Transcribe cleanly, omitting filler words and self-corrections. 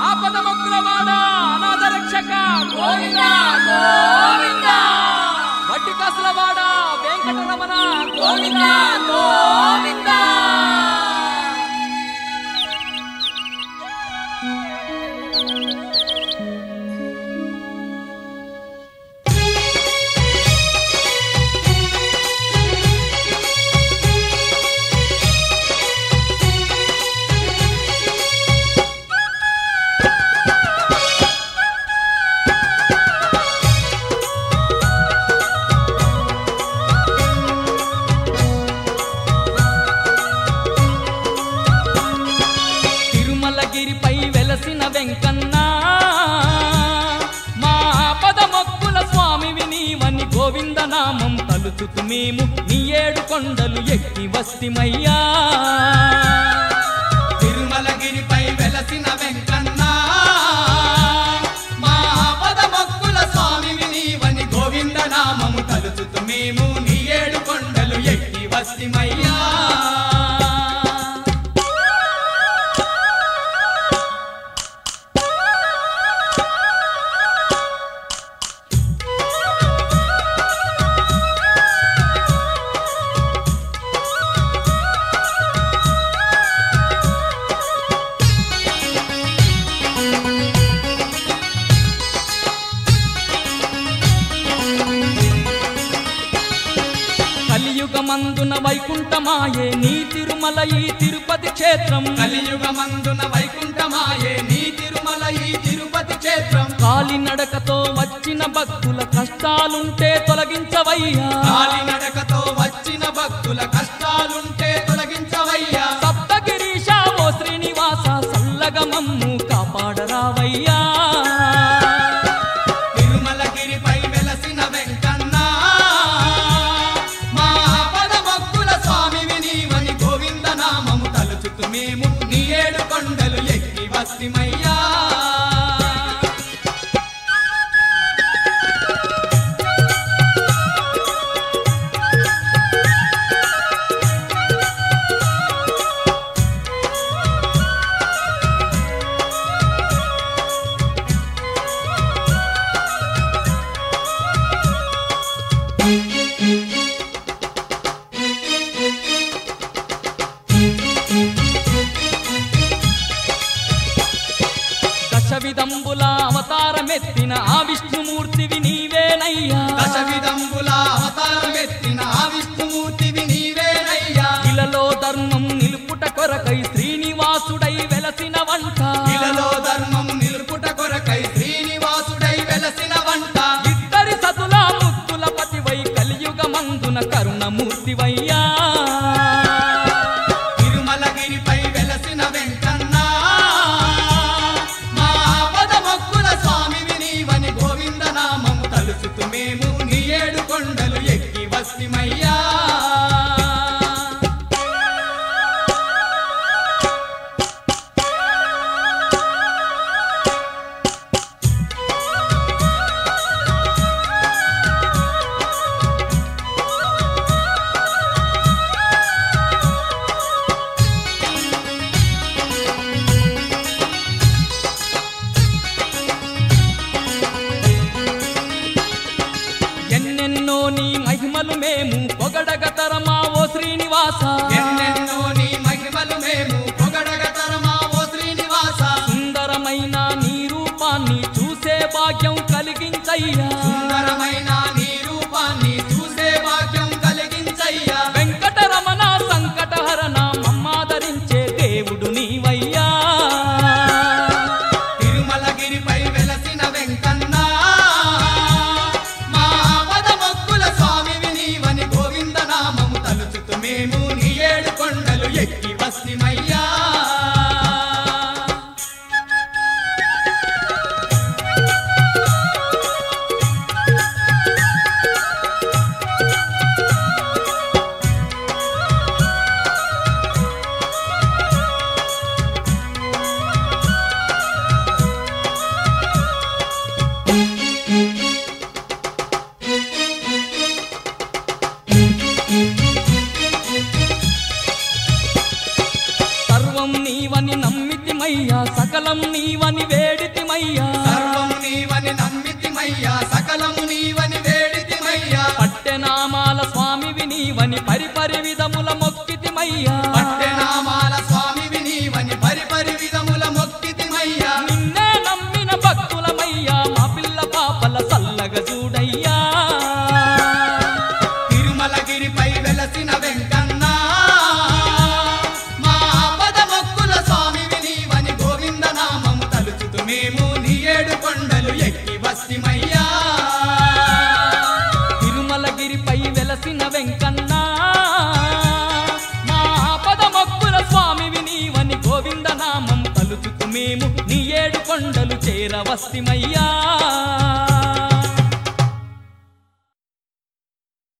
ఆపద మొక్కులవాడ అనాథ రక్షక గోవిందా గోవిందా, వడ్డీ కాసులవాడ వెంకటరమణ గోవిందా గోవిందా. తిరుమలగిరిపై వెలసిన వెంకన్న మా ఆపద మొక్కుల స్వామివి నీవని గోవిందనామం తలుచుతు మేము నీ ఏడు కొండలు ఎక్కి వస్తిమయ్యా. తిరుమలగిరిపై వెలసిన వెంకన్న మా ఆపద మొక్కుల స్వామివి నీవని గోవిందనామము తలుచుతు మేము నీ ఏడు కొండలు ఎక్కి వస్తిమయ్యా. కలియుగమందున వైకుంఠమాయే నీ తిరుమల ఈ తిరుపతి క్షేత్రం, కలియుగమందున వైకుంఠమాయే నీ తిరుమల ఈ తిరుపతి క్షేత్రం. కాలినడకతో వచ్చిన భక్తుల కష్టాలుంటే తొలగించవయ్యా, కాలినడకతో వచ్చిన భక్తుల కష్టాలుంటే తొలగించవయ్యా. సప్తగిరీశ ఓ శ్రీనివాస సల్లగా మమ్ము కాపాడరావయ్యా. తిరుమలగిరిపై వెలసిన వెంకన్న మా ఆపద మొక్కుల స్వామివి నీవని గోవిందనామము తలుచుతు మేము నీ ఏడు కొండలు ఎక్కి వస్తిమయ్యా. దశవిధంబుల అవతారమెత్తిన ఆ విష్ణుమూర్తివి నీవేనయ్యా, దశవిధంబుల అవతారమెత్తిన ఆ విష్ణుమూర్తివి నీవేనయ్యా. ఇలలో ధర్మం నిలుపుట కొరకై శ్రీనివాసుడై వెలసిన వంట, ఇలలో ధర్మం నిలుపుట కొరకై శ్రీనివాసుడై వెలసిన వంట. ఇద్దరి సతుల ముత్తుల పతివై కలియుగమందున కరుణమూర్తివయ్యా. తిరుమలగిరిపై వెలసిన వెంకన్న మా ఆపద మొక్కుల స్వామివి నీవని గోవిందనామము తలుచుతు మేము నీ ఏడు కొండలు ఎక్కి వస్తిమయ్యా. ఎన్నెన్నో నీ మహిమలు మేము పొగడగ తరమా ఓ శ్రీనివాస, ఎన్నెన్నో నీ మహిమలు మేము పొగడగ తరమా ఓ శ్రీనివాస. సుందరమైన నీ రూపాన్ని చూసే భాగ్యం కలిగించయ్యా, సుందరమైన నీ రూపాన్ని చూసే భాగ్యం కలిగించయ్యా. వెంకటరమణ సంకటహరణ మమ్మాదరించే దేవుడు నీవయ్యా. తిరుమలగిరిపై వెలసిన వెంకన్న మా ఆపద మొక్కుల స్వామివి నీవని గోవిందనామము తలుచుతు మేము నీ ఏడు కొండలు ఎక్కి వస్తిమయ్యా. నమ్మితిమయ్యా సకలం నీవని వేడితిమయ్యా సర్వము నీవని నమ్మితిమయ్యా సకలము నీవని వేడితిమయ్యా పట్టెనామాల స్వామివి నీవని పరిపరి విధముల మొక్కితిమయ్యా పట్టెనామాల స్వామివి నీవని పరిపరి విధముల మొక్కితిమయ్యా నిన్నే నమ్మిన భక్తులమయ్యా మా పిల్ల పాపల సల్లగ చూడయ్యా తిరుమలగిరిపై వెలసిన వెంకన్న మా ఆపద మొక్కుల స్వామివి నీవని గోవింద నామము తలుచుతూ మేము నీ ఏడు కొండలు ఎక్కి వస్తిమయ్యా తిరుమలగిరిపై వెలసిన వెంకన్న మా ఆపద మొక్కుల స్వామివి నీవని గోవింద నామం తలుచుతూ మేము నీ ఏడు కొండలు చేరవస్తిమయ్యా